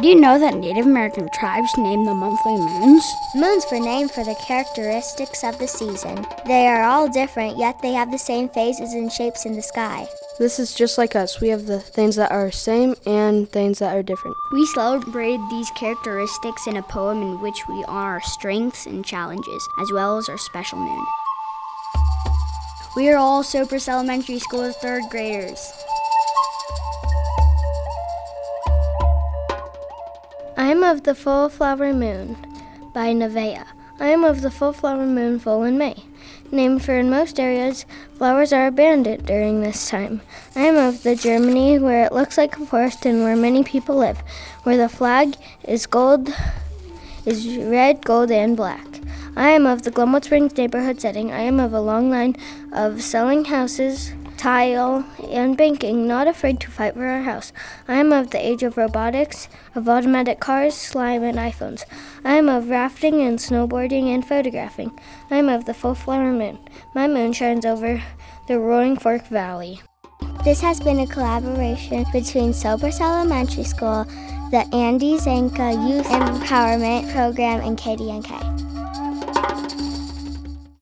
Did you know that Native American tribes name the monthly moons? Moons were named for the characteristics of the season. They are all different, yet they have the same phases and shapes in the sky. This is just like us. We have the things that are same and things that are different. We celebrate these characteristics in a poem in which we honor our strengths and challenges, as well as our special moon. We are all Sopris Elementary School's third graders. I am of the full flower moon by Nevaeh. I am of the full flower moon full in May. Named for in most areas, flowers are abundant during this time. I am of the Germany where it looks like a forest and where many people live, where the flag is red, gold, and black. I am of the Glenwood Springs neighborhood setting. I am of a long line of selling houses, tile, and banking, not afraid to fight for our house. I am of the age of robotics, of automatic cars, slime, and iPhones. I am of rafting and snowboarding and photographing. I am of the full flower moon. My moon shines over the Roaring Fork Valley. This has been a collaboration between Sopris Elementary School, the Andy Zanka Youth Empowerment Program, and KDNK.